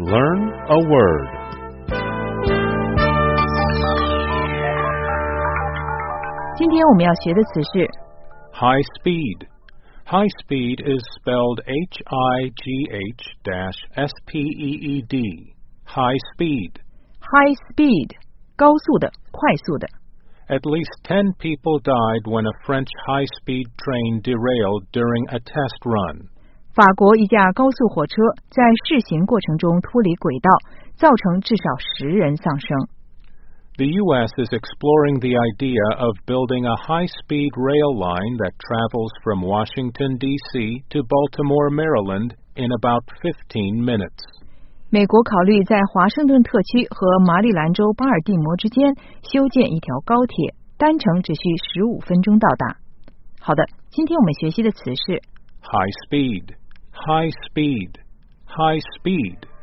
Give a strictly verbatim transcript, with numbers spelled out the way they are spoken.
Learn a word. High speed. High speed is spelled H I G H S P E E D. High speed. High speed. 高速的，快速的。 At least ten people died when a French high-speed train derailed during a test run. 法国一架高速火车在试行过程中脱离轨道，造成至少十人丧生。 The U S is exploring the idea of building a high-speed rail line that travels from Washington, D C to Baltimore, Maryland in about fifteen minutes. 美国考虑在华盛顿特区和马里兰州巴尔的摩之间修建一条高铁，单程只需十五分钟到达。好的，今天我们学习的词是 high speed, high speed, high speed.